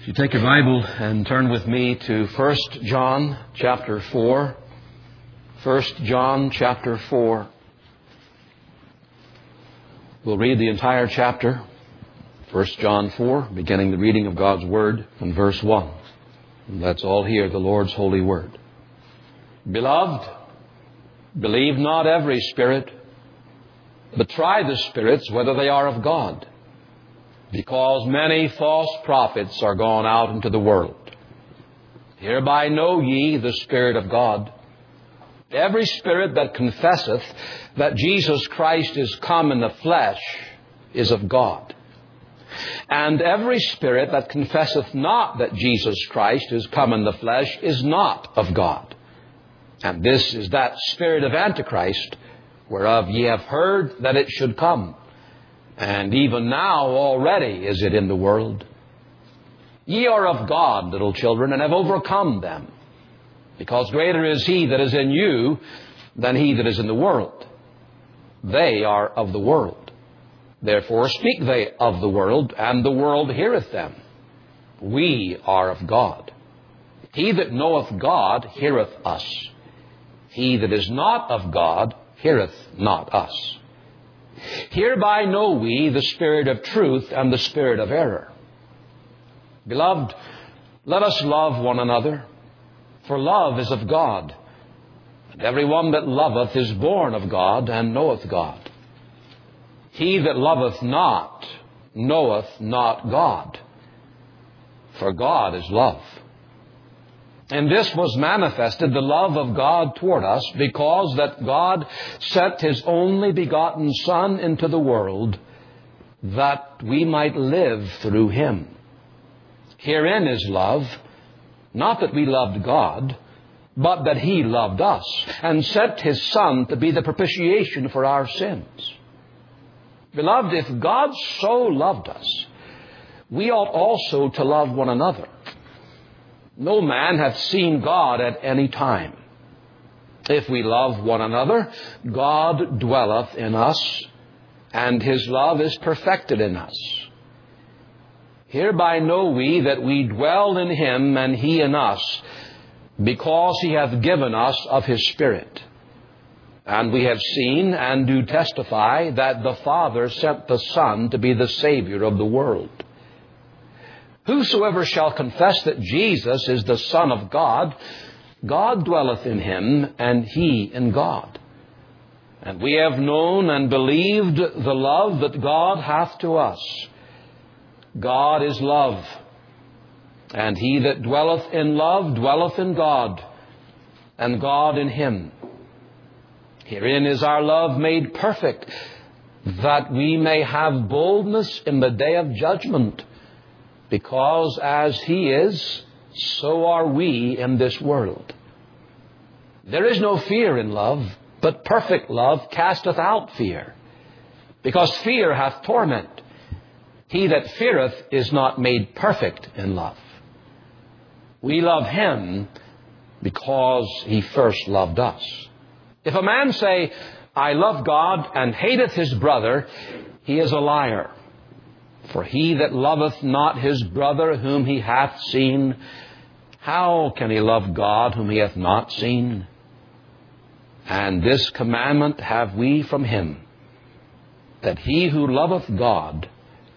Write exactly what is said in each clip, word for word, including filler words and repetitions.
If you take your Bible and turn with me to First John chapter four. First John chapter four. We'll read the entire chapter. First John four, beginning the reading of God's Word from verse one. And let's all hear the Lord's holy word. Beloved, believe not every spirit, but try the spirits whether they are of God, because many false prophets are gone out into the world. Hereby know ye the Spirit of God. Every spirit that confesseth that Jesus Christ is come in the flesh is of God. And every spirit that confesseth not that Jesus Christ is come in the flesh is not of God. And this is that spirit of Antichrist, whereof ye have heard that it should come. And even now already is it in the world. Ye are of God, little children, and have overcome them, because greater is He that is in you than he that is in the world. They are of the world. Therefore speak they of the world, and the world heareth them. We are of God. He that knoweth God heareth us. He that is not of God heareth not us. Hereby know we the spirit of truth and the spirit of error. Beloved, let us love one another, for love is of God. And every one that loveth is born of God and knoweth God. He that loveth not knoweth not God, for God is love. And this was manifested, the love of God toward us, because that God sent His only begotten Son into the world, that we might live through Him. Herein is love, not that we loved God, but that He loved us, and sent His Son to be the propitiation for our sins. Beloved, if God so loved us, we ought also to love one another. No man hath seen God at any time. If we love one another, God dwelleth in us, and His love is perfected in us. Hereby know we that we dwell in Him, and He in us, because He hath given us of His Spirit. And we have seen and do testify that the Father sent the Son to be the Savior of the world. Whosoever shall confess that Jesus is the Son of God, God dwelleth in him, and he in God. And we have known and believed the love that God hath to us. God is love, and he that dwelleth in love dwelleth in God, and God in him. Herein is our love made perfect, that we may have boldness in the day of judgment. Because as He is, so are we in this world. There is no fear in love, but perfect love casteth out fear. Because fear hath torment. He that feareth is not made perfect in love. We love Him because He first loved us. If a man say, I love God, and hateth his brother, he is a liar. For he that loveth not his brother whom he hath seen, how can he love God whom he hath not seen? And this commandment have we from Him, that he who loveth God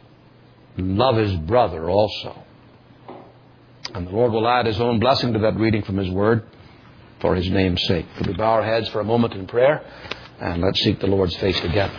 love his brother also. And the Lord will add His own blessing to that reading from His Word for His name's sake. Could we bow our heads for a moment in prayer, and let's seek the Lord's face together.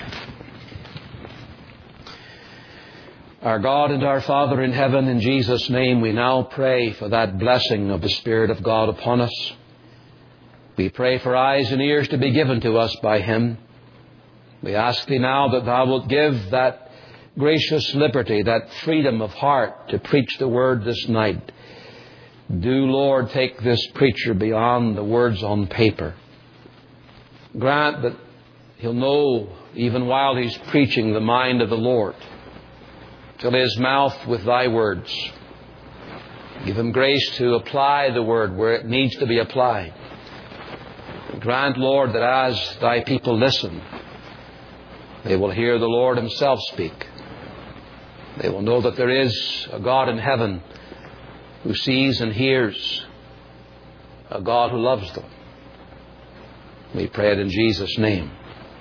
Our God and our Father in heaven, in Jesus' name we now pray for that blessing of the Spirit of God upon us. We pray for eyes and ears to be given to us by Him. We ask Thee now that Thou wilt give that gracious liberty, that freedom of heart to preach the Word this night. Do, Lord, take this preacher beyond the words on paper. Grant that he'll know, even while he's preaching, the mind of the Lord. Fill his mouth with Thy words. Give him grace to apply the Word where it needs to be applied. Grant, Lord, that as Thy people listen, they will hear the Lord Himself speak. They will know that there is a God in heaven who sees and hears, a God who loves them. We pray it in Jesus' name.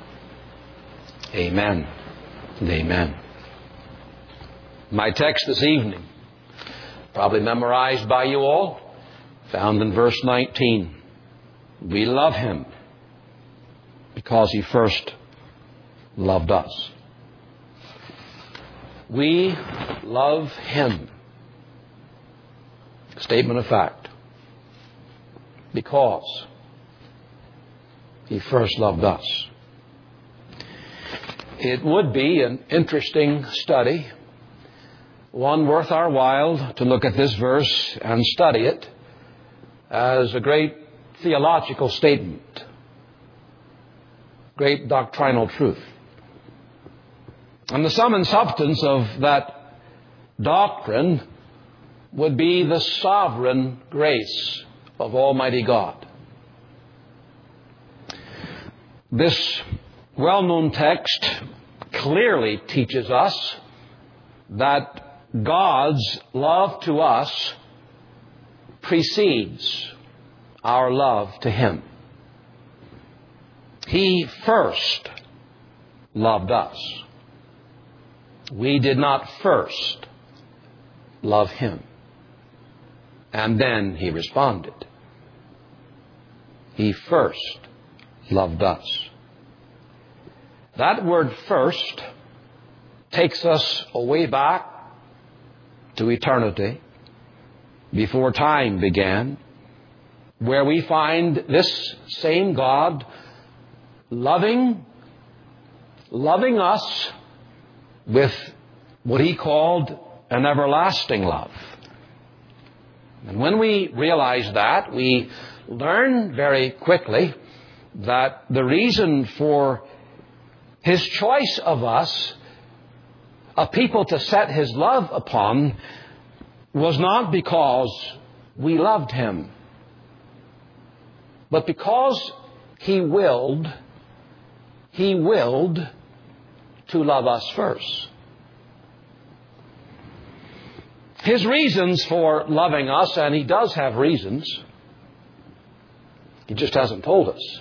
Amen and amen. My text this evening, probably memorized by you all, found in verse nineteen. We love Him because He first loved us. We love Him. Statement of fact. Because He first loved us. It would be an interesting study, one worth our while to look at this verse and study it as a great theological statement, great doctrinal truth. And the sum and substance of that doctrine would be the sovereign grace of Almighty God. This well-known text clearly teaches us that God's love to us precedes our love to Him. He first loved us. We did not first love Him. And then He responded. He first loved us. That word first takes us way back to eternity, before time began, where we find this same God loving, loving us with what He called an everlasting love. And when we realize that, we learn very quickly that the reason for His choice of us, a people to set His love upon, was not because we loved Him, but because He willed, He willed to love us first. His reasons for loving us, and He does have reasons, He just hasn't told us.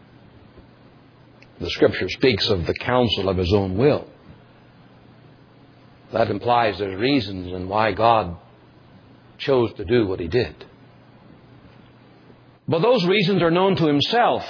The Scripture speaks of the counsel of His own will. That implies there's reasons and why God chose to do what He did. But those reasons are known to Himself.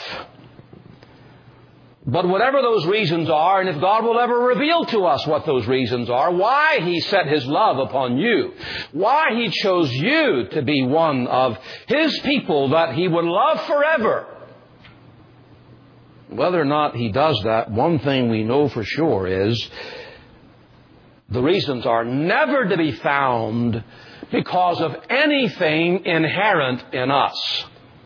But whatever those reasons are, and if God will ever reveal to us what those reasons are, why He set His love upon you, why He chose you to be one of His people that He would love forever, whether or not He does that, one thing we know for sure is the reasons are never to be found because of anything inherent in us.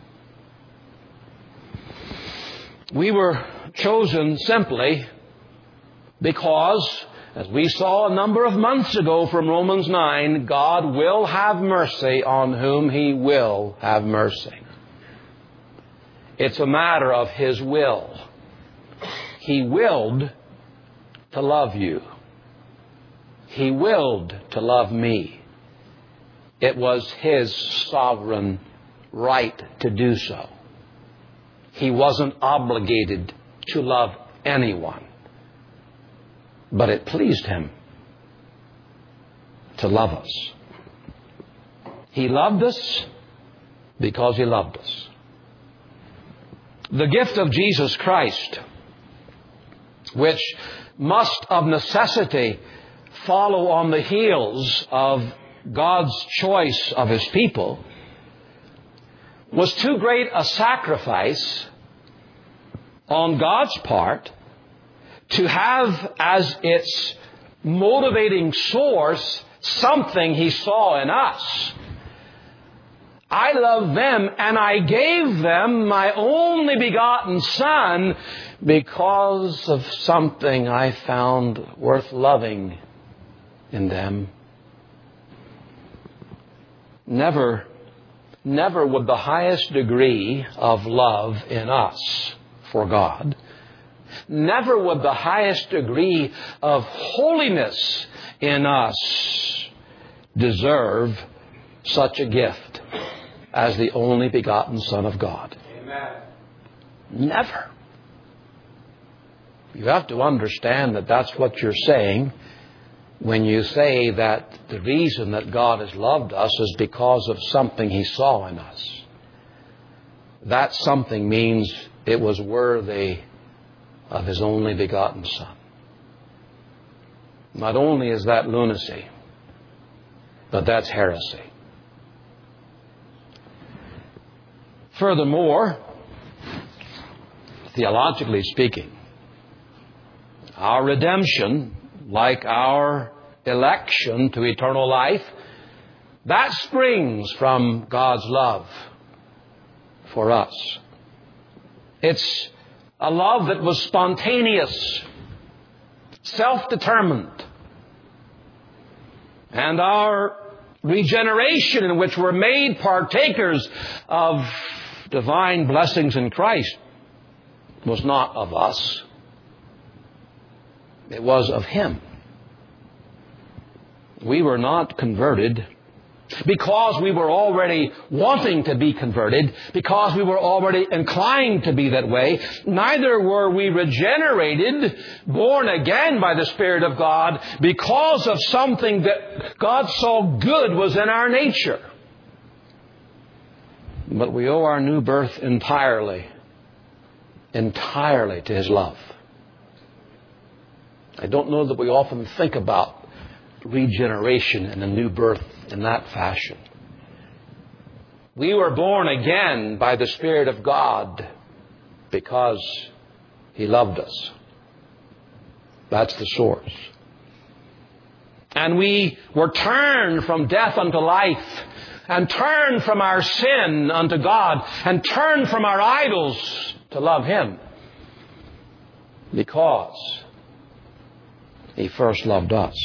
We were chosen simply because, as we saw a number of months ago from Romans nine, God will have mercy on whom He will have mercy. It's a matter of His will. He willed to love you. He willed to love me. It was His sovereign right to do so. He wasn't obligated to love anyone. But it pleased Him to love us. He loved us because He loved us. The gift of Jesus Christ, which must of necessity follow on the heels of God's choice of His people, was too great a sacrifice on God's part to have as its motivating source something He saw in us. I love them, and I gave them my only begotten Son because of something I found worth loving in them. Never, never would the highest degree of love in us for God, never would the highest degree of holiness in us deserve such a gift as the only begotten Son of God. Amen. Never. You have to understand that that's what you're saying when you say that the reason that God has loved us is because of something He saw in us. That something means it was worthy of His only begotten Son. Not only is that lunacy, but that's heresy. Furthermore, theologically speaking, our redemption, like our election to eternal life, that springs from God's love for us. It's a love that was spontaneous, self-determined. And our regeneration, in which we're made partakers of divine blessings in Christ, was not of us. It was of Him. We were not converted because we were already wanting to be converted, because we were already inclined to be that way. Neither were we regenerated, born again by the Spirit of God, because of something that God saw good was in our nature. But we owe our new birth entirely, entirely to His love. I don't know that we often think about regeneration and a new birth in that fashion. We were born again by the Spirit of God because He loved us. That's the source. And we were turned from death unto life, and turned from our sin unto God, and turned from our idols to love Him, because He first loved us.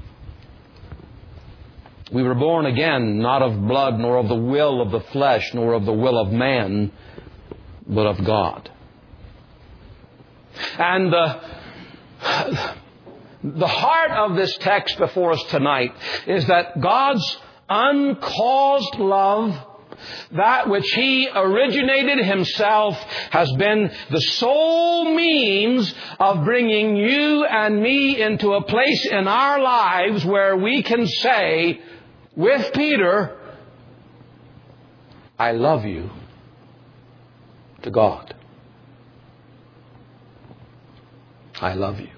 We were born again, not of blood, nor of the will of the flesh, nor of the will of man, but of God. And the, the heart of this text before us tonight is that God's uncaused love, that which He originated Himself, has been the sole means of bringing you and me into a place in our lives where we can say with Peter, I love you, to God. I love you.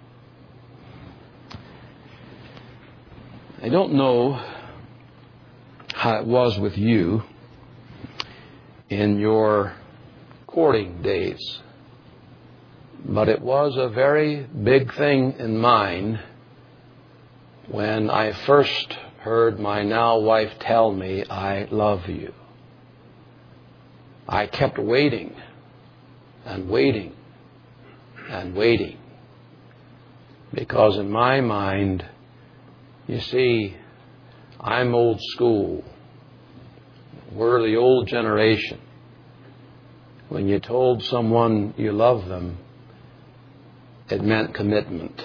I don't know how it was with you in your courting days, but it was a very big thing in mine when I first heard my now wife tell me, I love you. I kept waiting and waiting and waiting, because in my mind, you see, I'm old school. We're the old generation. When you told someone you love them, it meant commitment.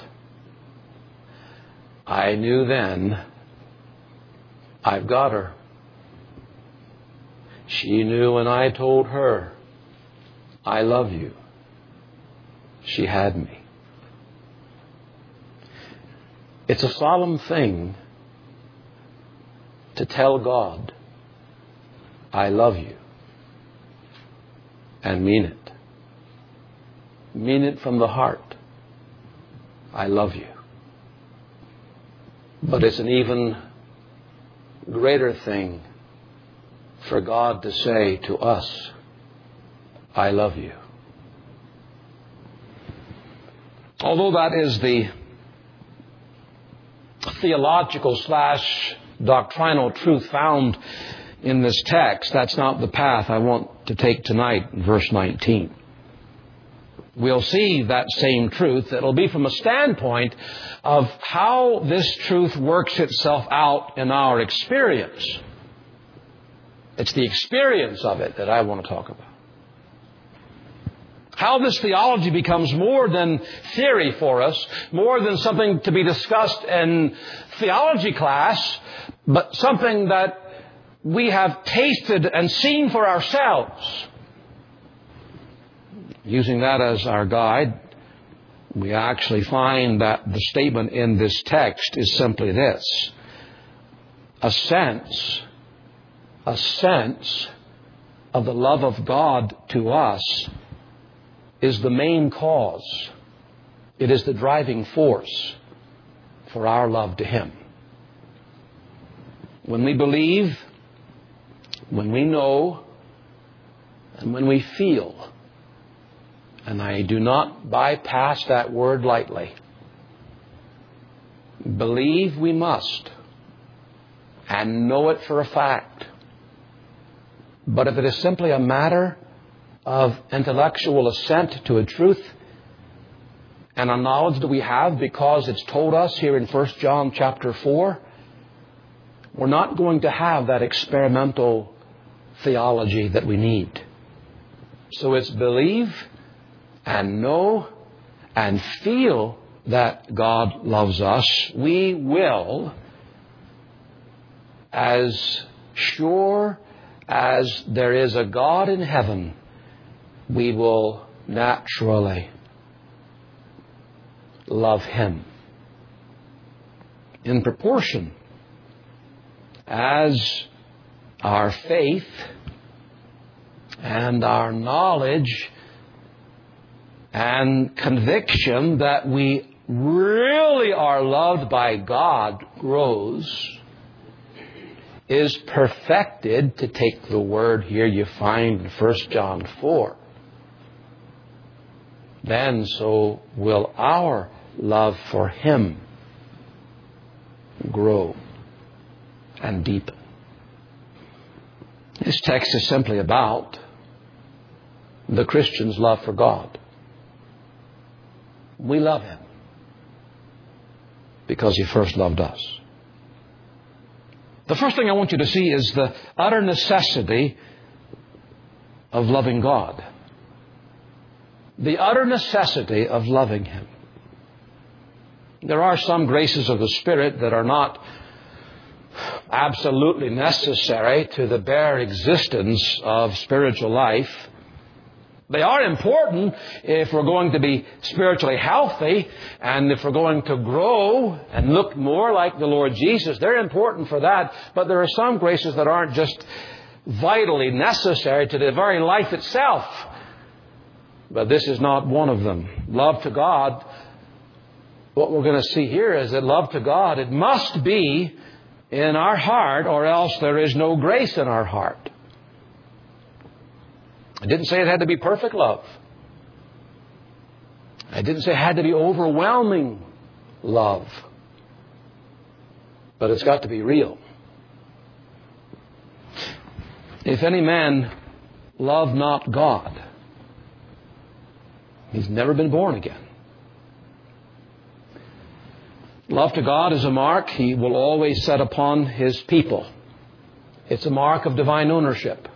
I knew then, I've got her. She knew when I told her, I love you. She had me. It's a solemn thing to tell God, I love you, and mean it. Mean it from the heart. I love you. But it's an even greater thing for God to say to us, I love you. Although that is the theological slash doctrinal truth found in this text, that's not the path I want to take tonight in verse nineteen. We'll see that same truth. It'll be from a standpoint of how this truth works itself out in our experience. It's the experience of it that I want to talk about. How this theology becomes more than theory for us, more than something to be discussed in theology class, but something that we have tasted and seen for ourselves. Using that as our guide, we actually find that the statement in this text is simply this: a sense, a sense of the love of God to us is the main cause. It is the driving force for our love to Him. When we believe, when we know, and when we feel, and I do not bypass that word lightly, believe we must, and know it for a fact. But if it is simply a matter of intellectual assent to a truth and a knowledge that we have because it's told us here in First John chapter four, we're not going to have that experimental theology that we need. So it's believe and know and feel that God loves us. We will, as sure as there is a God in heaven, we will naturally love Him in proportion as our faith and our knowledge and conviction that we really are loved by God grows, is perfected, to take the word here you find in First John four. Then so will our love for Him grow and deepen. This text is simply about the Christian's love for God. We love Him because He first loved us. The first thing I want you to see is the utter necessity of loving God. The utter necessity of loving Him. There are some graces of the Spirit that are not absolutely necessary to the bare existence of spiritual life. They are important if we're going to be spiritually healthy and if we're going to grow and look more like the Lord Jesus. They're important for that. But there are some graces that aren't just vitally necessary to the very life itself. But this is not one of them. Love to God, what we're going to see here is that love to God, it must be in our heart, or else there is no grace in our heart. I didn't say it had to be perfect love. I didn't say it had to be overwhelming love. But it's got to be real. If any man love not God, he's never been born again. Love to God is a mark He will always set upon His people. It's a mark of divine ownership.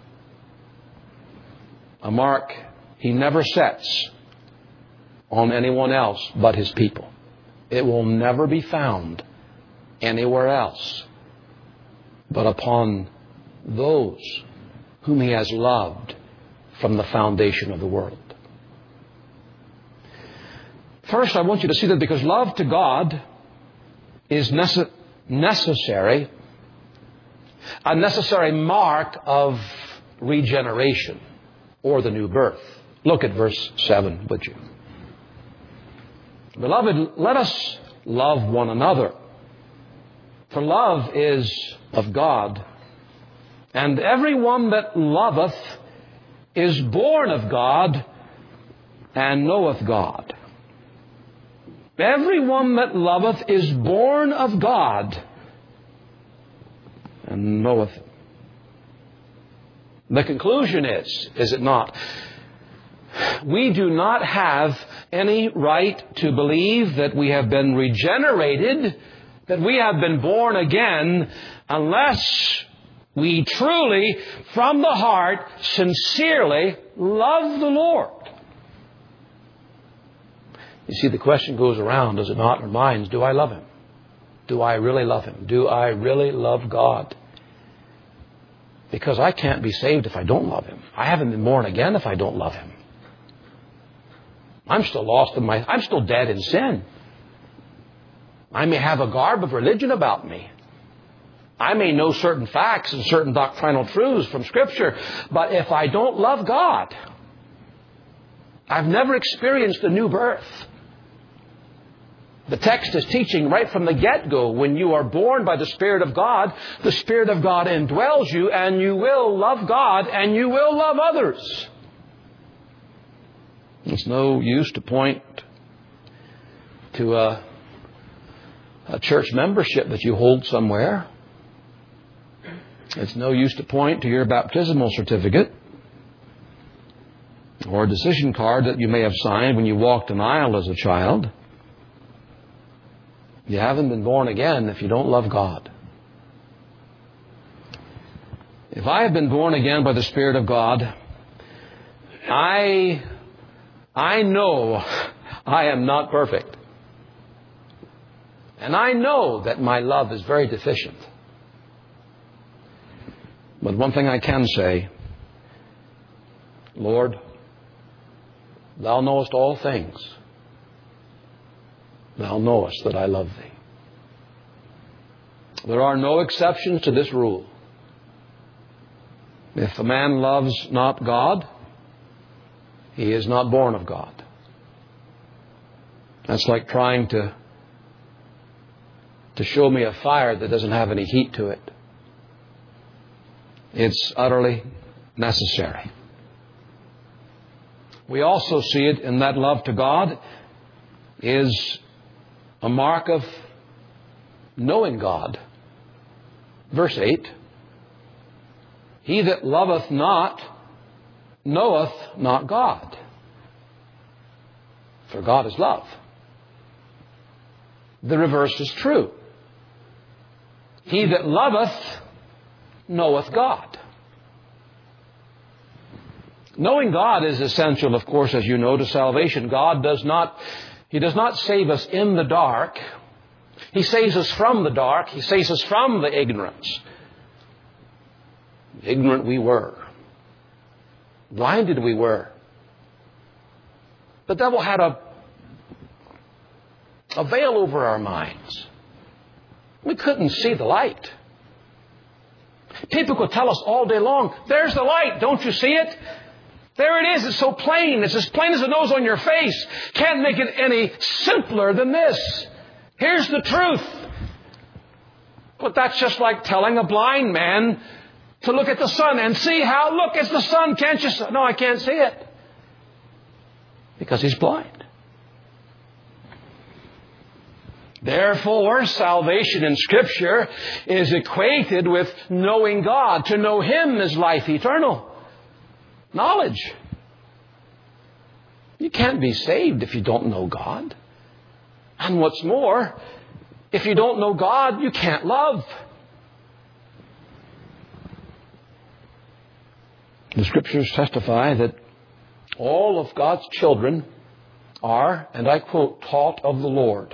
A mark He never sets on anyone else but His people. It will never be found anywhere else but upon those whom He has loved from the foundation of the world. First, I want you to see that because love to God is nece- necessary, a necessary mark of regeneration or the new birth. Look at verse seven, would you? Beloved, let us love one another. For love is of God, and everyone that loveth is born of God and knoweth God. Everyone that loveth is born of God and knoweth Him. The conclusion is, is it not? We do not have any right to believe that we have been regenerated, that we have been born again, unless we truly, from the heart, sincerely love the Lord. You see, the question goes around, does it not, in our minds, do I love Him? Do I really love Him? Do I really love God? Because I can't be saved if I don't love Him. I haven't been born again if I don't love Him. I'm still lost in my... I'm still dead in sin. I may have a garb of religion about me. I may know certain facts and certain doctrinal truths from Scripture. But if I don't love God, I've never experienced a new birth. The text is teaching right from the get-go, when you are born by the Spirit of God, the Spirit of God indwells you, and you will love God and you will love others. It's no use to point to a, a church membership that you hold somewhere. It's no use to point to your baptismal certificate or a decision card that you may have signed when you walked an aisle as a child. You haven't been born again if you don't love God. If I have been born again by the Spirit of God, I, I know I am not perfect. And I know that my love is very deficient. But one thing I can say, Lord, Thou knowest all things. Thou knowest that I love Thee. There are no exceptions to this rule. If a man loves not God, he is not born of God. That's like trying to, to show me a fire that doesn't have any heat to it. It's utterly necessary. We also see it in that love to God is a mark of knowing God. Verse eight. He that loveth not, knoweth not God. For God is love. The reverse is true. He that loveth, knoweth God. Knowing God is essential, of course, as you know, to salvation. God does not, He does not save us in the dark. He saves us from the dark. He saves us from the ignorance. Ignorant we were. Blinded we were. The devil had a, a veil over our minds. We couldn't see the light. People could tell us all day long, there's the light, don't you see it? There it is, it's so plain. It's as plain as the nose on your face. Can't make it any simpler than this. Here's the truth. But that's just like telling a blind man to look at the sun and see how, look, it's the sun, can't you see? No, I can't see it. Because he's blind. Therefore, salvation in Scripture is equated with knowing God. To know Him is life eternal. Knowledge. You can't be saved if you don't know God. And what's more, if you don't know God, you can't love. The Scriptures testify that all of God's children are, and I quote, taught of the Lord.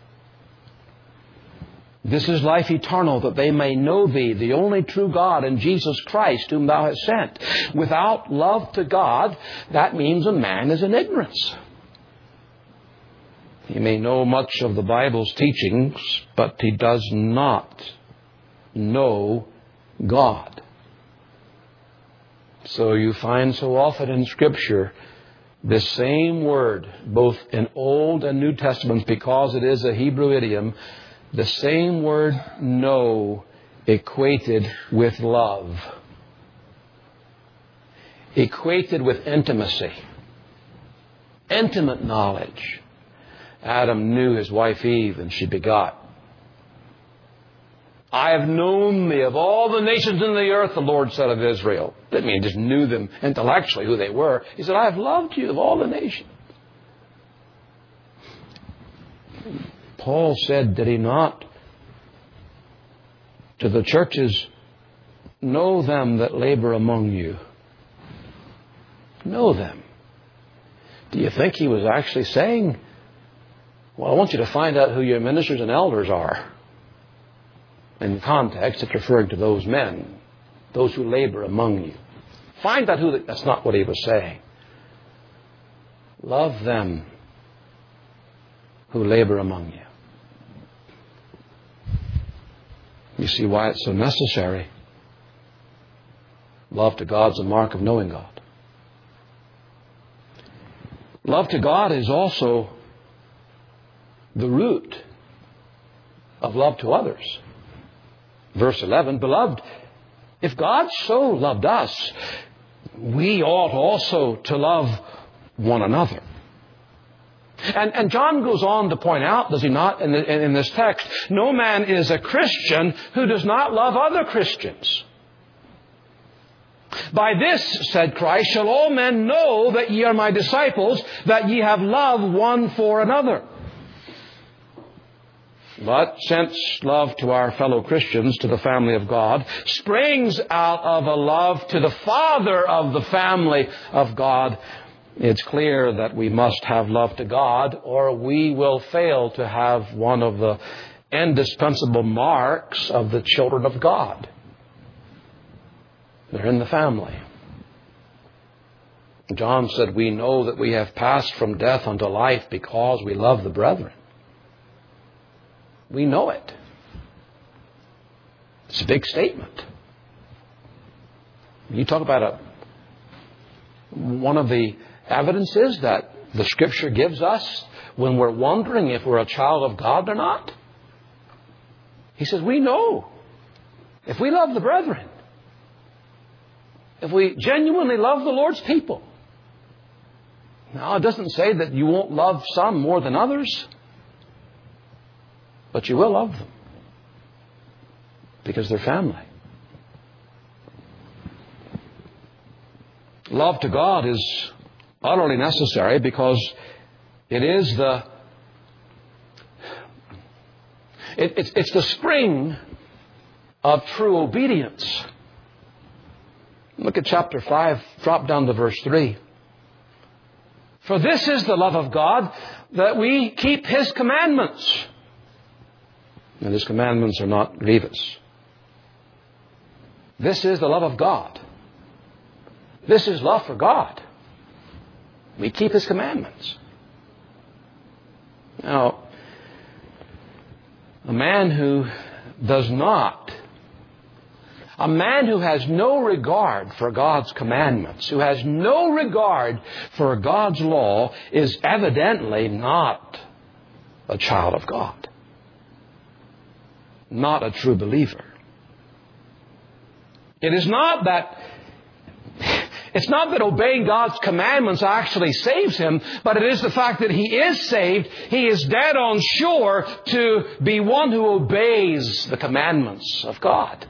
This is life eternal, that they may know Thee, the only true God, and Jesus Christ, whom Thou hast sent. Without love to God, that means a man is in ignorance. He may know much of the Bible's teachings, but he does not know God. So you find so often in Scripture this same word, both in Old and New Testaments, because it is a Hebrew idiom, the same word know equated with love. Equated with intimacy. Intimate knowledge. Adam knew his wife Eve and she begot. I have known thee of all the nations in the earth, the Lord said of Israel. Didn't mean he just knew them intellectually who they were. He said, I have loved you of all the nations. Paul said, did he not, to the churches, know them that labor among you. Know them. Do you think he was actually saying, well, I want you to find out who your ministers and elders are? In context, it's referring to those men. those who labor among you. Find out who, the, that's not what he was saying. Love them who labor among you. You see why it's so necessary. Love to God is a mark of knowing God. Love to God is also the root of love to others. Verse eleven, beloved, if God so loved us, we ought also to love one another. And, and John goes on to point out, does he not, in, the, in this text, no man is a Christian who does not love other Christians. By this, said Christ, shall all men know that ye are my disciples, that ye have love one for another. But since love to our fellow Christians, to the family of God, springs out of a love to the Father of the family of God, it's clear that we must have love to God, or we will fail to have one of the indispensable marks of the children of God. They're in the family. John said, we know that we have passed from death unto life because we love the brethren. We know it. It's a big statement. You talk about a, one of the evidences that the Scripture gives us when we're wondering if we're a child of God or not. He says, we know if we love the brethren, if we genuinely love the Lord's people. Now, it doesn't say that you won't love some more than others, but you will love them because they're family. Love to God is utterly necessary because it is the it, it's, it's the spring of true obedience. Look at chapter five, drop down to verse three. For this is the love of God, that we keep His commandments. And His commandments are not grievous. This is the love of God. This is love for God. We keep His commandments. Now, a man who does not, a man who has no regard for God's commandments, who has no regard for God's law, is evidently not a child of God. Not a true believer. It is not that It's not that obeying God's commandments actually saves him, but it is the fact that he is saved. He is dead on sure to be one who obeys the commandments of God.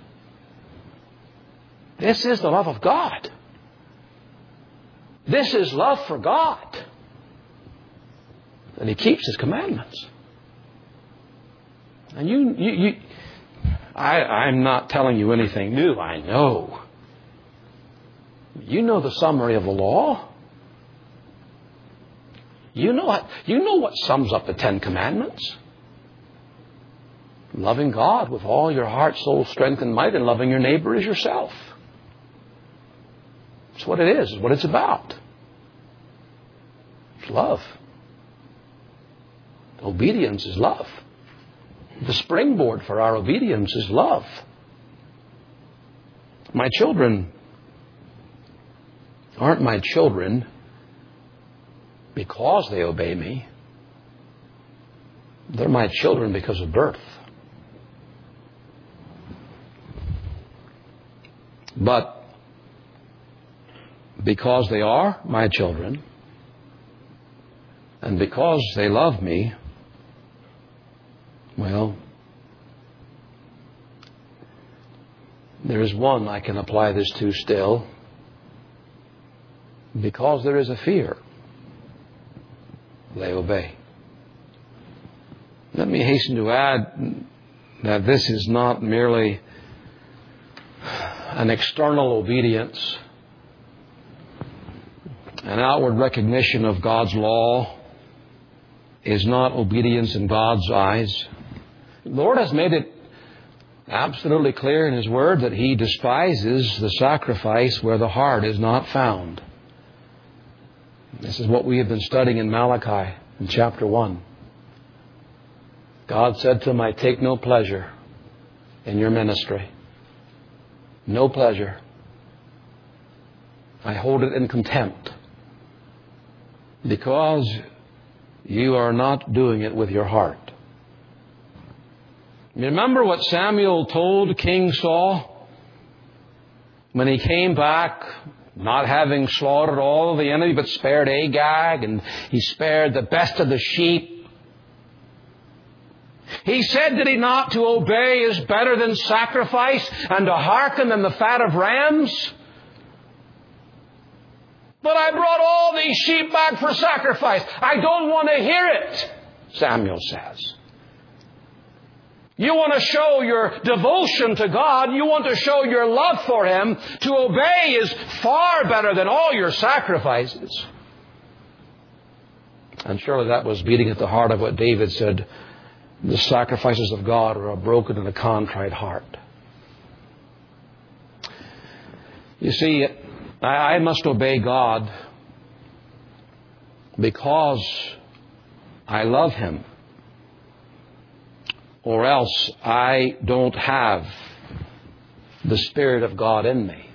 This is the love of God. This is love for God. And he keeps His commandments. And you, you, you I, I'm not telling you anything new, I know. You know the summary of the law. You know what, you know what sums up the Ten Commandments. Loving God with all your heart, soul, strength, and might, and loving your neighbor as yourself. That's what it is. It's what it's about. It's love. Obedience is love. The springboard for our obedience is love. My children aren't my children because they obey me. They're my children because of birth. But because they are my children, and because they love me, well, there is one I can apply this to still. Because there is a fear, they obey. Let me hasten to add that this is not merely an external obedience, an outward recognition of God's law is not obedience in God's eyes. The Lord has made it absolutely clear in His Word that He despises the sacrifice where the heart is not found. This is what we have been studying in Malachi in chapter one. God said to him, I take no pleasure in your ministry. No pleasure. I hold it in contempt because you are not doing it with your heart. Remember what Samuel told King Saul when he came back, not having slaughtered all of the enemy, but spared Agag, and he spared the best of the sheep. He said, did he not, to obey is better than sacrifice, and to hearken than the fat of rams? But I brought all these sheep back for sacrifice. I don't want to hear it, Samuel says. You want to show your devotion to God. You want to show your love for Him. To obey is far better than all your sacrifices. And surely that was beating at the heart of what David said. The sacrifices of God are a broken and a contrite heart. You see, I must obey God because I love Him. Or else I don't have the Spirit of God in me.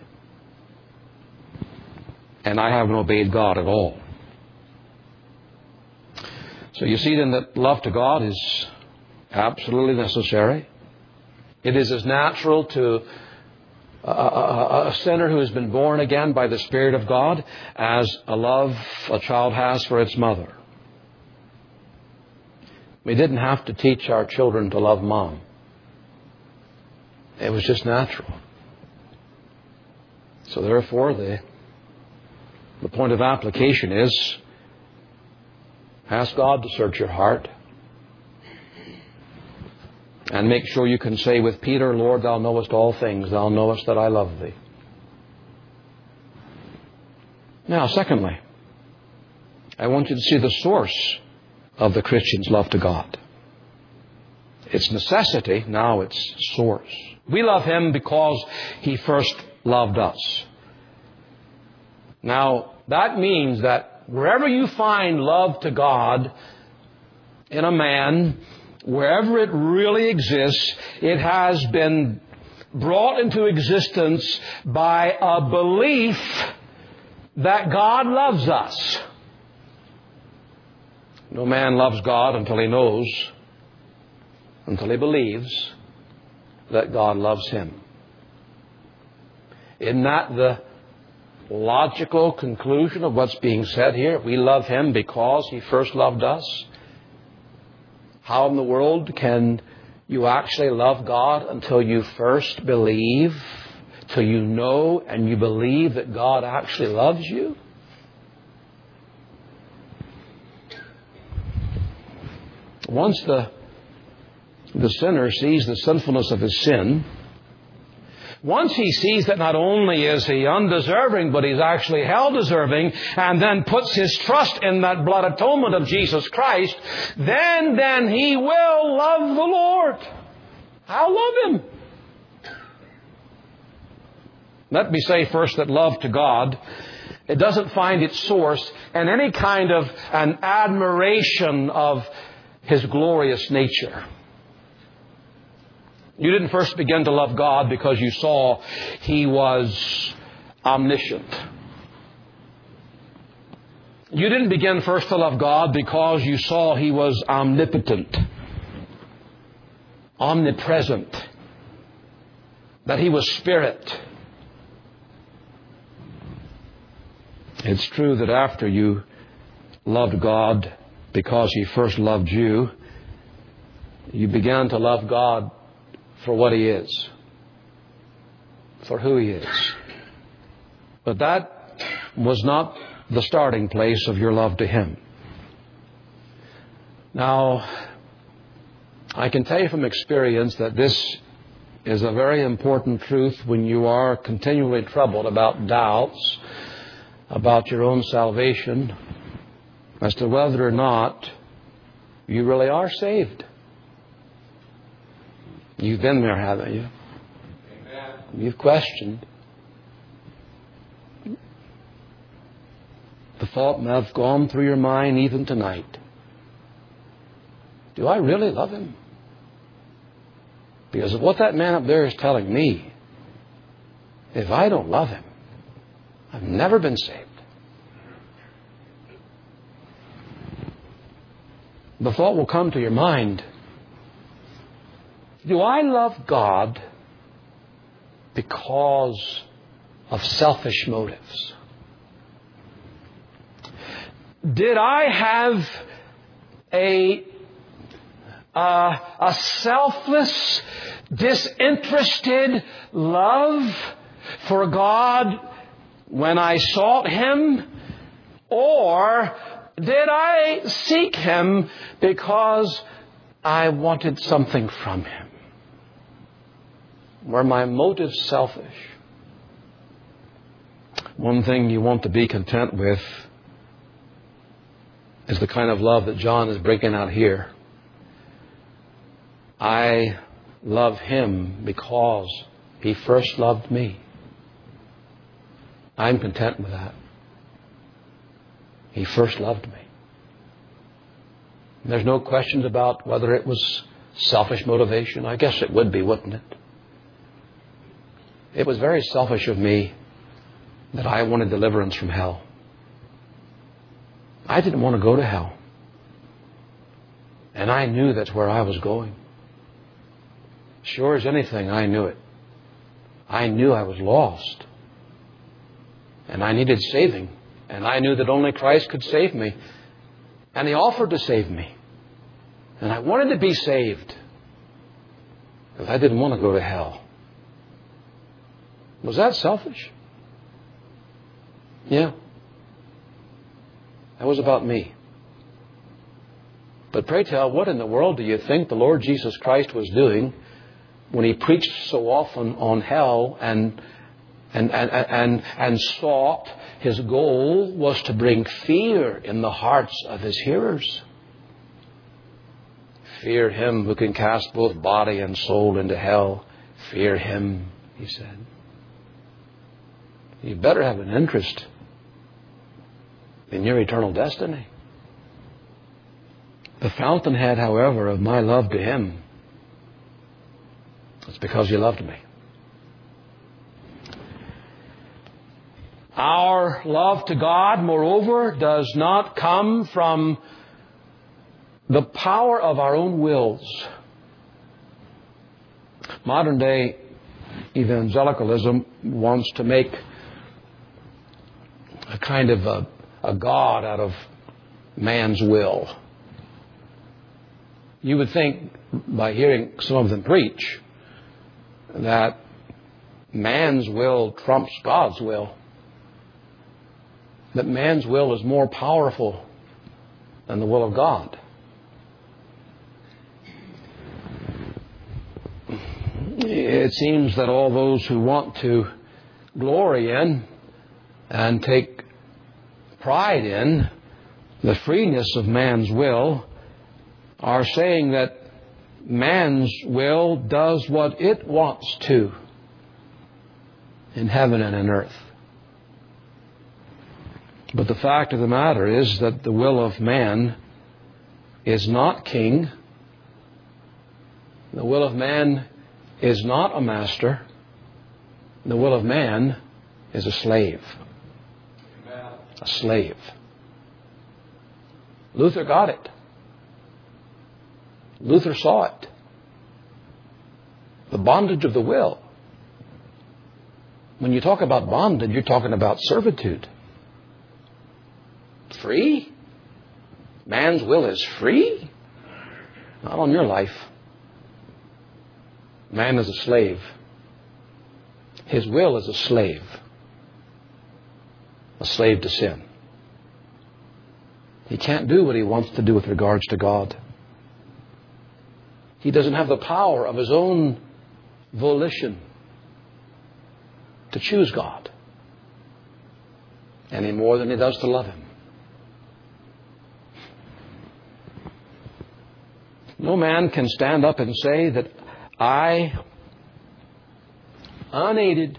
And I haven't obeyed God at all. So you see then that love to God is absolutely necessary. It is as natural to a, a, a sinner who has been born again by the Spirit of God as a love a child has for its mother. We didn't have to teach our children to love Mom. It was just natural. So therefore, the, the point of application is, ask God to search your heart. And make sure you can say with Peter, Lord, Thou knowest all things. Thou knowest that I love Thee. Now, secondly, I want you to see the source of the Christian's love to God. It's necessity, now it's source. We love Him because He first loved us. Now, that means that wherever you find love to God in a man, wherever it really exists, it has been brought into existence by a belief that God loves us. No man loves God until he knows, until he believes that God loves him. Isn't that the logical conclusion of what's being said here? We love Him because He first loved us. How in the world can you actually love God until you first believe, till you know and you believe that God actually loves you? Once the, the sinner sees the sinfulness of his sin, once he sees that not only is he undeserving, but he's actually hell deserving, and then puts his trust in that blood atonement of Jesus Christ, then, then he will love the Lord. I'll love Him. Let me say first that love to God, it doesn't find its source in any kind of an admiration of His glorious nature. You didn't first begin to love God because you saw He was omniscient. You didn't begin first to love God because you saw He was omnipotent, omnipresent, that He was Spirit. It's true that after you loved God because He first loved you, you began to love God for what He is, for who He is. But that was not the starting place of your love to Him. Now, I can tell you from experience that this is a very important truth when you are continually troubled about doubts about your own salvation as to whether or not you really are saved. You've been there, haven't you? Amen. You've questioned. The thought may have gone through your mind even tonight. Do I really love Him? Because of what that man up there is telling me, if I don't love Him, I've never been saved. The thought will come to your mind, do I love God because of selfish motives? Did I have a, uh, a selfless, disinterested love for God when I sought Him? Or did I seek Him because I wanted something from Him? Were my motives selfish? One thing you want to be content with is the kind of love that John is breaking out here. I love Him because He first loved me. I'm content with that. He first loved me. There's no questions about whether it was selfish motivation. I guess it would be, wouldn't it? It was very selfish of me that I wanted deliverance from hell. I didn't want to go to hell. And I knew that's where I was going. Sure as anything, I knew it. I knew I was lost. And I needed saving. And I knew that only Christ could save me. And He offered to save me. And I wanted to be saved. Because I didn't want to go to hell. Was that selfish? Yeah. That was about me. But pray tell, what in the world do you think the Lord Jesus Christ was doing when He preached so often on hell and and and and, and sought, His goal was to bring fear in the hearts of His hearers? Fear Him who can cast both body and soul into hell. Fear Him, He said. You better have an interest in your eternal destiny. The fountainhead, however, of my love to Him, it's because He loved me. Our love to God, moreover, does not come from the power of our own wills. Modern day evangelicalism wants to make a kind of a, a God out of man's will. You would think, by hearing some of them preach, that man's will trumps God's will. That man's will is more powerful than the will of God. It seems that all those who want to glory in and take pride in the freeness of man's will are saying that man's will does what it wants to in heaven and in earth. But the fact of the matter is that the will of man is not king. The will of man is not a master. The will of man is a slave. Amen. A slave. Luther got it. Luther saw it. The bondage of the will. When you talk about bondage, you're talking about servitude. Free? Man's will is free? Not on your life. Man is a slave. His will is a slave. A slave to sin. He can't do what he wants to do with regards to God. He doesn't have the power of his own volition to choose God any more than he does to love Him. No man can stand up and say that I, unaided,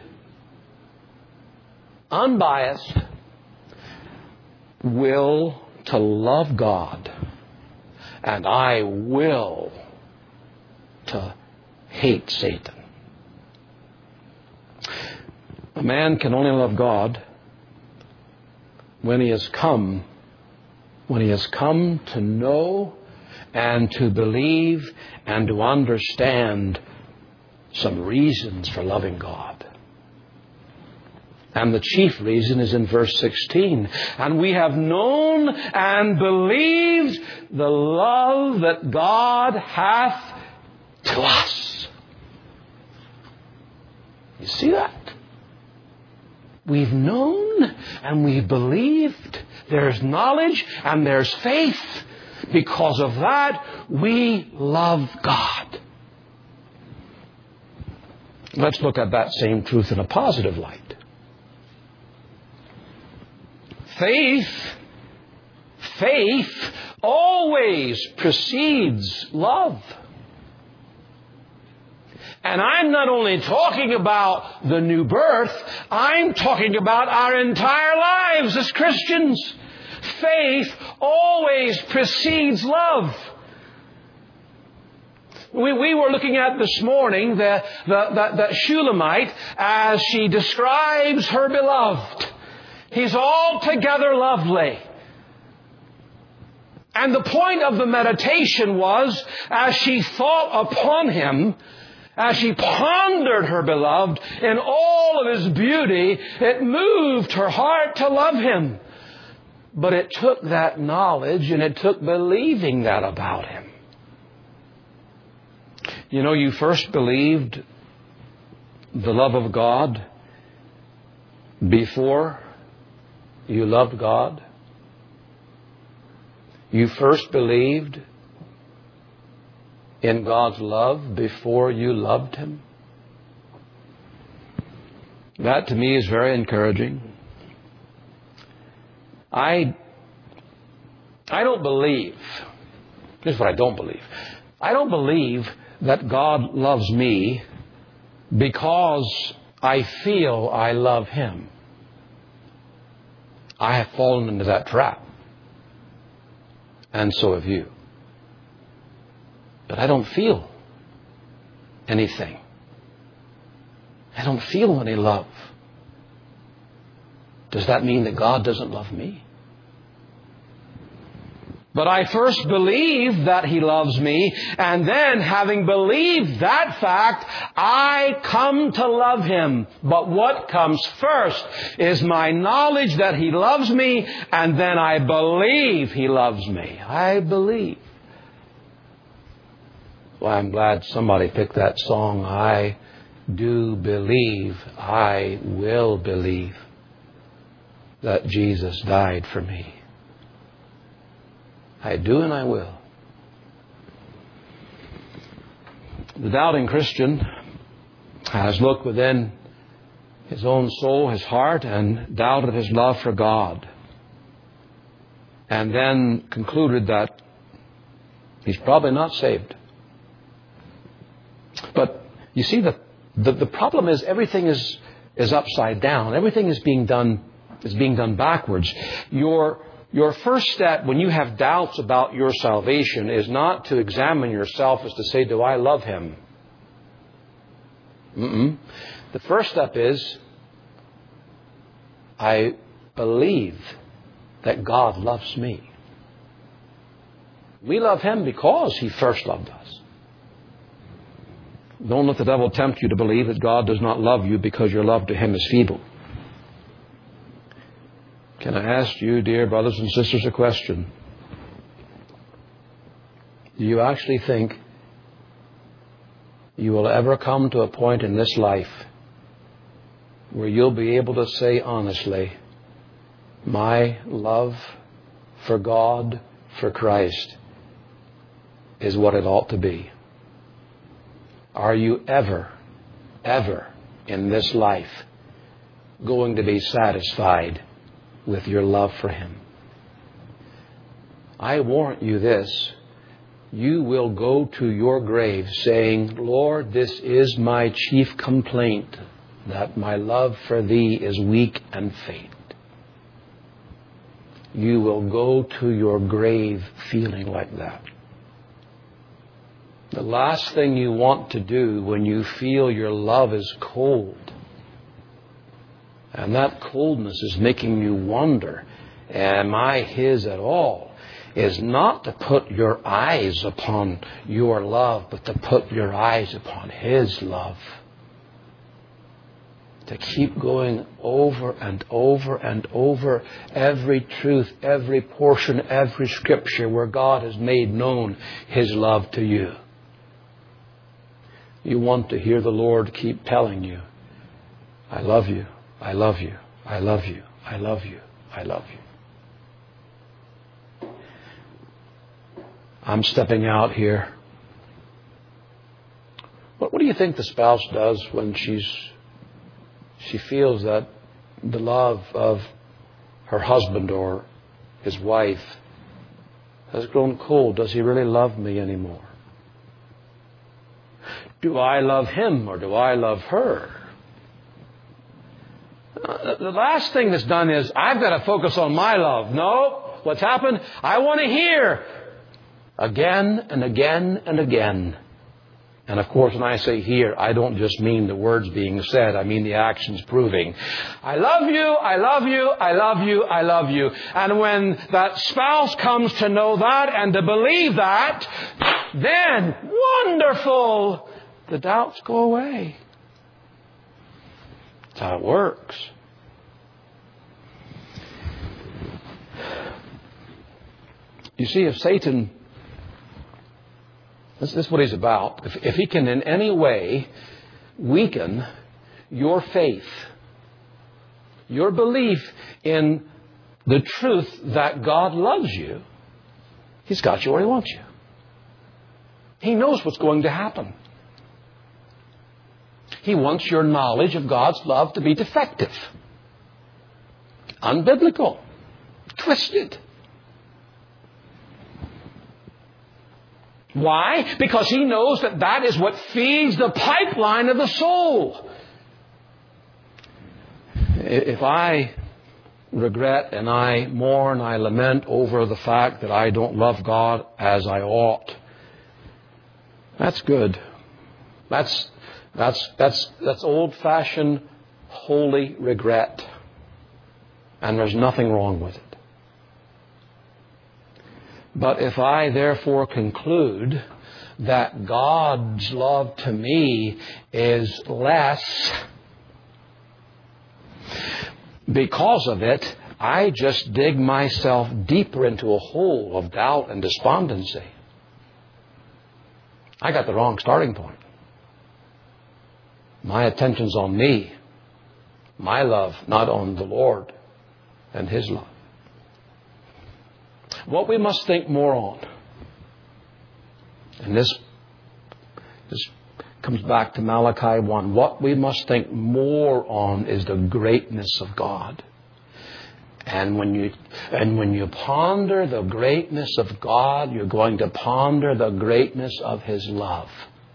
unbiased, will to love God, and I will to hate Satan. A man can only love God when he has come, when he has come to know and to believe and to understand some reasons for loving God. And the chief reason is in verse sixteen. And we have known and believed the love that God hath to us. You see that? We've known and we've believed. There's knowledge and there's faith. Because of that, we love God. Let's look at that same truth in a positive light. Faith, faith always precedes love. And I'm not only talking about the new birth, I'm talking about our entire lives as Christians. Faith always precedes love. We, we were looking at this morning the, the, the, the Shulamite as she describes her beloved. He's altogether lovely. And the point of the meditation was, as she thought upon him, as she pondered her beloved in all of his beauty, it moved her heart to love him. But it took that knowledge and it took believing that about him. You know, you first believed the love of God before you loved God. You first believed in God's love before you loved Him. That to me is very encouraging. I, I don't believe, here's what I don't believe. I don't believe that God loves me because I feel I love Him. I have fallen into that trap. And so have you. But I don't feel anything. I don't feel any love. Does that mean that God doesn't love me? But I first believe that He loves me, and then having believed that fact, I come to love Him. But what comes first is my knowledge that He loves me, and then I believe He loves me. I believe. Well, I'm glad somebody picked that song. I do believe, I will believe that Jesus died for me. I do and I will. The doubting Christian has looked within his own soul, his heart, and doubted his love for God. And then concluded that he's probably not saved. But you see, the, the, the problem is everything is, is upside down. Everything is being done, is being done backwards. Your Your first step when you have doubts about your salvation is not to examine yourself as to say, do I love Him? Mm-mm. The first step is, I believe that God loves me. We love Him because He first loved us. Don't let the devil tempt you to believe that God does not love you because your love to Him is feeble. Can I ask you, dear brothers and sisters, a question? Do you actually think you will ever come to a point in this life where you'll be able to say honestly, my love for God, for Christ, is what it ought to be? Are you ever, ever in this life going to be satisfied with your love for Him? I warrant you this, you will go to your grave saying, Lord, this is my chief complaint, that my love for Thee is weak and faint. You will go to your grave feeling like that. The last thing you want to do when you feel your love is cold, and that coldness is making you wonder, am I His at all, is not to put your eyes upon your love, but to put your eyes upon His love. To keep going over and over and over every truth, every portion, every scripture where God has made known His love to you. You want to hear the Lord keep telling you, I love you, I love you, I love you, I love you, I love you. I'm stepping out here. What, what do you think the spouse does when she's she feels that the love of her husband or his wife has grown cold? Does he really love me anymore? Do I love him or do I love her? Uh, the last thing that's done is, I've got to focus on my love. No, what's happened? I want to hear again and again and again. And of course, when I say hear, I don't just mean the words being said. I mean the actions proving. I love you, I love you, I love you, I love you. And when that spouse comes to know that and to believe that, then, wonderful, the doubts go away. That's how it works. You see, if Satan... This is what he's about. If, if he can in any way weaken your faith, your belief in the truth that God loves you, he's got you where he wants you. He knows what's going to happen. He wants your knowledge of God's love to be defective, unbiblical, twisted. Why? Because he knows that that is what feeds the pipeline of the soul. If I regret and I mourn, I lament over the fact that I don't love God as I ought, that's good. That's that's that's that's old-fashioned holy regret. And there's nothing wrong with it. But if I therefore conclude that God's love to me is less, because of it, I just dig myself deeper into a hole of doubt and despondency. I got the wrong starting point. My attention's on me, my love, not on the Lord and His love. What we must think more on, and this, this comes back to Malachi one, what we must think more on is the greatness of God. And when you, and when you ponder the greatness of God, you're going to ponder the greatness of His love.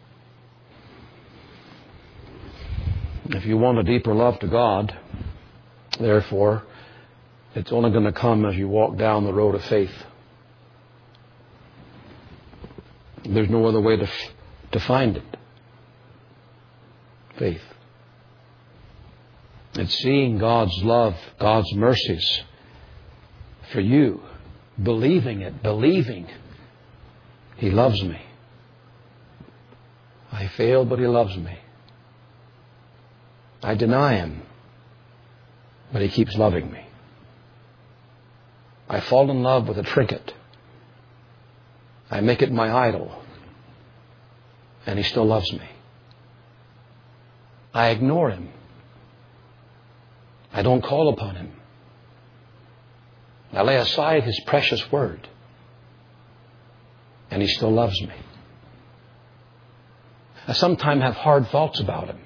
If you want a deeper love to God, therefore, it's only going to come as you walk down the road of faith. There's no other way to to find it. Faith. It's seeing God's love, God's mercies for you. Believing it. Believing He loves me. I fail, but He loves me. I deny Him, but He keeps loving me. I fall in love with a trinket. I make it my idol. And He still loves me. I ignore Him. I don't call upon Him. I lay aside His precious word. And He still loves me. I sometimes have hard thoughts about Him.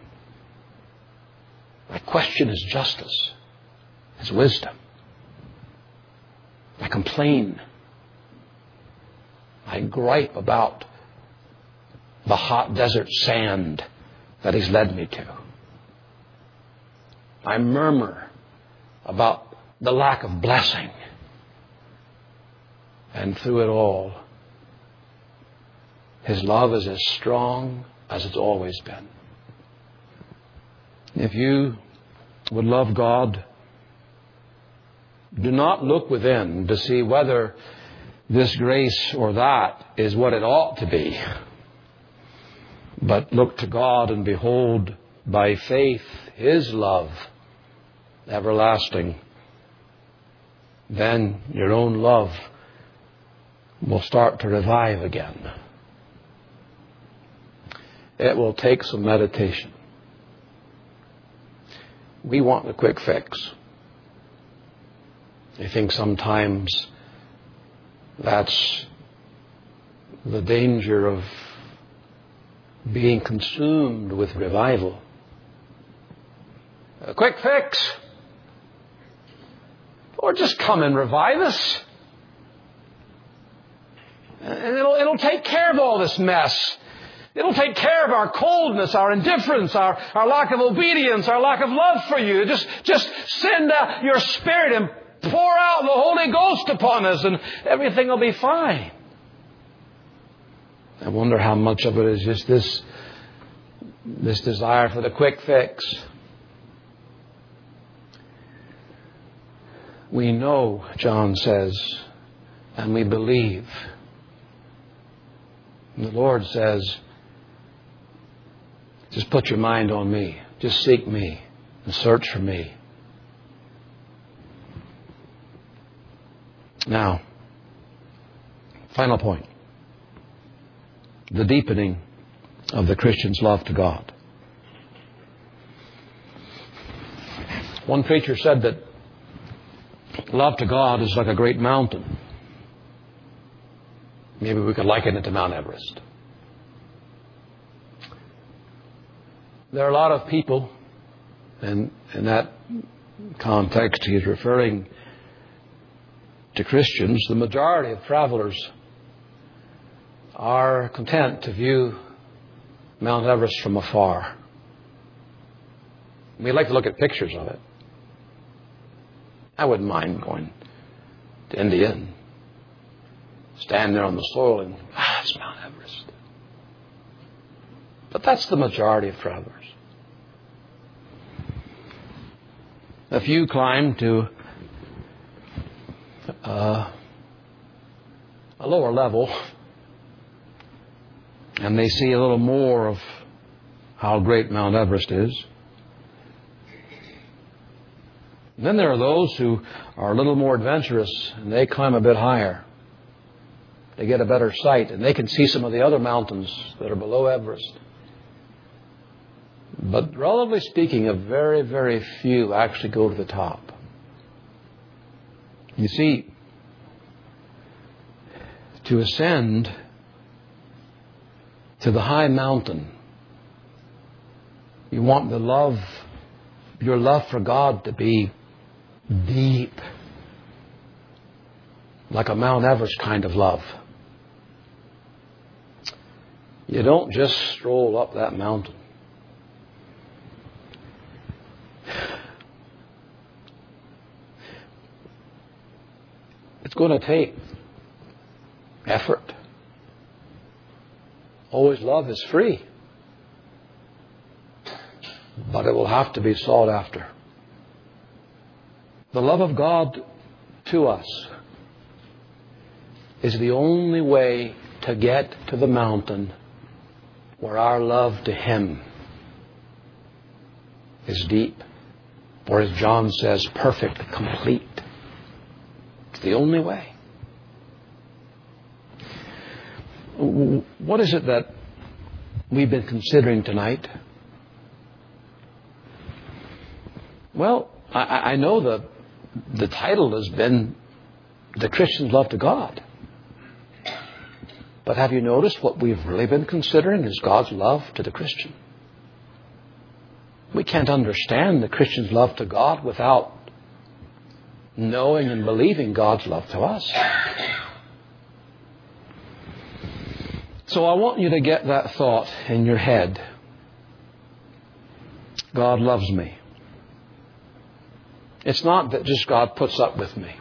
I question His justice, His wisdom. I complain. I gripe about the hot desert sand that He's led me to. I murmur about the lack of blessing. And through it all, His love is as strong as it's always been. If you would love God, do not look within to see whether this grace or that is what it ought to be. But look to God and behold by faith His love everlasting. Then your own love will start to revive again. It will take some meditation. We want the quick fix. I think sometimes that's the danger of being consumed with revival. A quick fix. Or just come and revive us. And it'll, it'll take care of all this mess. It'll take care of our coldness, our indifference, our, our lack of obedience, our lack of love for you. Just, just send uh, your Spirit and pour out the Holy Ghost upon us and everything will be fine. I wonder how much of it is just this, this desire for the quick fix. We know, John says, and we believe. And the Lord says, just put your mind on me. Just seek me and search for me. Now, final point. The deepening of the Christian's love to God. One preacher said that love to God is like a great mountain. Maybe we could liken it to Mount Everest. There are a lot of people, and in that context he is referring to Christians. The majority of travelers are content to view Mount Everest from afar. We like to look at pictures of it. I wouldn't mind going to India and stand there on the soil and, ah, it's Mount Everest. But that's the majority of travelers. A few climb to uh, a lower level and they see a little more of how great Mount Everest is. And then there are those who are a little more adventurous and they climb a bit higher. They get a better sight and they can see some of the other mountains that are below Everest. But relatively speaking, a very, very few actually go to the top. You see, to ascend to the high mountain, you want the love, your love for God to be deep, like a Mount Everest kind of love. You don't just stroll up that mountain. It's going to take effort. Always love is free. But it will have to be sought after. The love of God to us is the only way to get to the mountain where our love to Him is deep. Or as John says, perfect, complete. It's the only way. What is it that we've been considering tonight? Well, I, I know the, the title has been The Christian's Love to God. But have you noticed what we've really been considering is God's love to the Christian? We can't understand the Christian's love to God without knowing and believing God's love to us. So I want you to get that thought in your head. God loves me. It's not that just God puts up with me.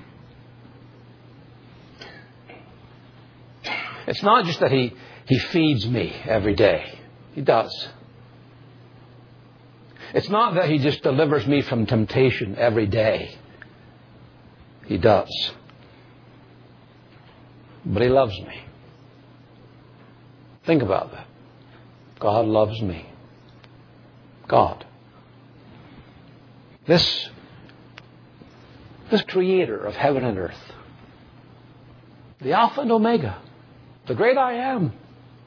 It's not just that He, He feeds me every day. He does. It's not that He just delivers me from temptation every day. He does. But He loves me. Think about that. God loves me. God. This, this creator of heaven and earth. The Alpha and Omega. The great I am.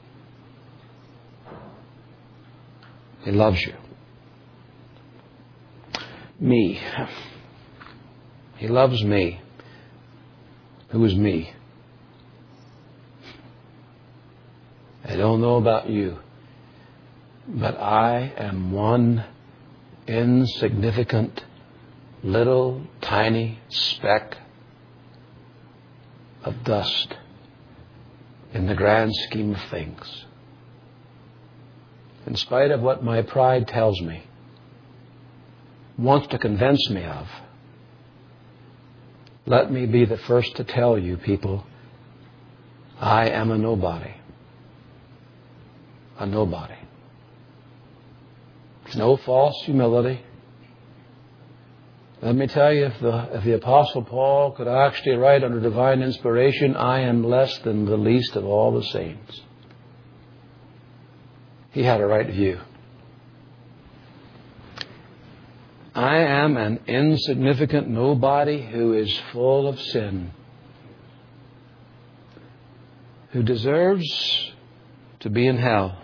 He loves you. Me. He loves me. Who is me? I don't know about you, but I am one insignificant, little, tiny speck of dust in the grand scheme of things. In spite of what my pride tells me, wants to convince me of, let me be the first to tell you, people, I am a nobody. A nobody. It's no false humility. Let me tell you, if the, if the Apostle Paul could actually write under divine inspiration, I am less than the least of all the saints. He had a right view. I am an insignificant nobody who is full of sin, who deserves to be in hell,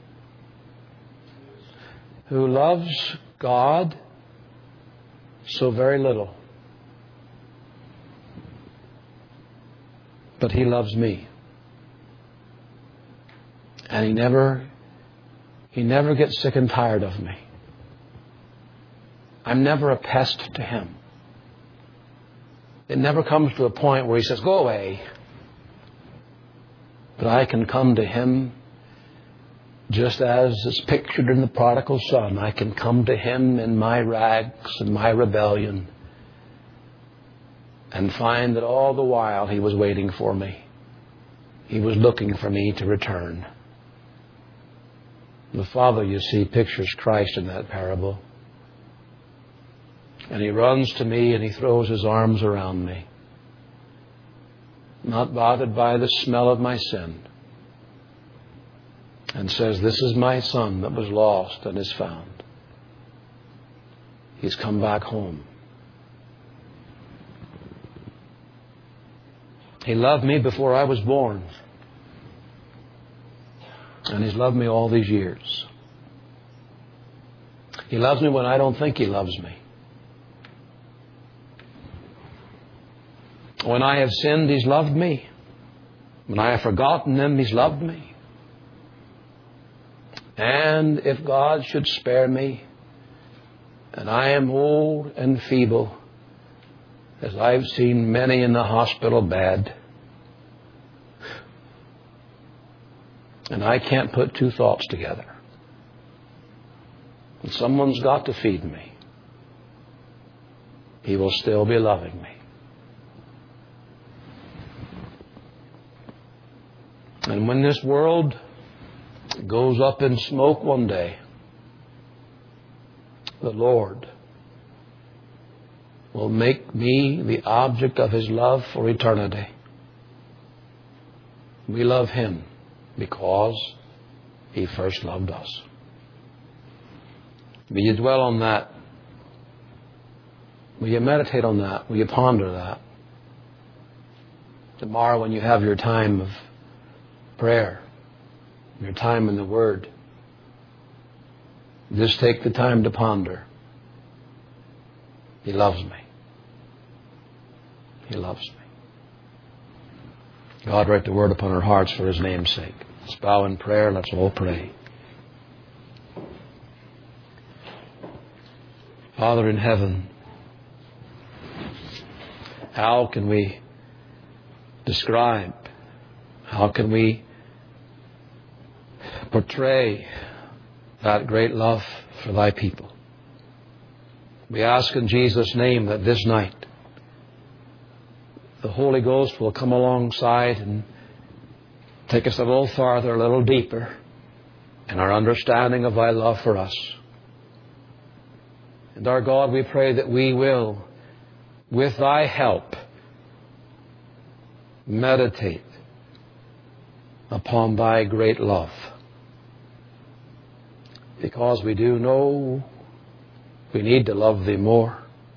who loves God so very little. But He loves me. And He never, He never gets sick and tired of me. I'm never a pest to Him. It never comes to a point where He says, go away. But I can come to Him just as is pictured in the prodigal son. I can come to Him in my rags and my rebellion and find that all the while He was waiting for me. He was looking for me to return. The Father, you see, pictures Christ in that parable. And He runs to me and He throws His arms around me, not bothered by the smell of my sin, and says, this is my son that was lost and is found. He's come back home. He loved me before I was born. And He's loved me all these years. He loves me when I don't think He loves me. When I have sinned, He's loved me. When I have forgotten Him, He's loved me. And if God should spare me, and I am old and feeble, as I've seen many in the hospital bed, and I can't put two thoughts together, and someone's got to feed me, He will still be loving me. And when this world goes up in smoke one day, the Lord will make me the object of His love for eternity. We love Him because He first loved us. Will you dwell on that? Will you meditate on that? Will you ponder that? Tomorrow when you have your time of prayer, your time in the Word, just take the time to ponder. He loves me. He loves me. God, write the Word upon our hearts for His name's sake. Let's bow in prayer. Let's all pray. Father in heaven, how can we describe, how can we portray that great love for thy people. We ask in Jesus' name that this night the Holy Ghost will come alongside and take us a little farther, a little deeper in our understanding of thy love for us. And our God, we pray that we will, with thy help, meditate upon thy great love. Because we do know we need to love thee more.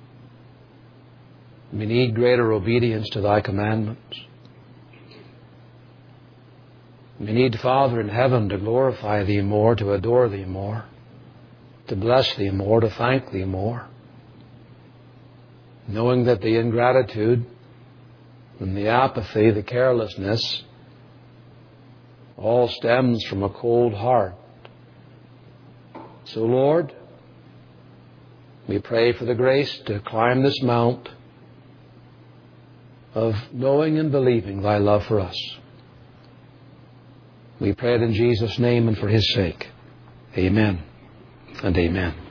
We need greater obedience to thy commandments. We need, Father in heaven, to glorify thee more, to adore thee more, to bless thee more, to thank thee more. Knowing that the ingratitude and the apathy, the carelessness, all stems from a cold heart. So, Lord, we pray for the grace to climb this mount of knowing and believing thy love for us. We pray it in Jesus' name and for his sake. Amen and amen.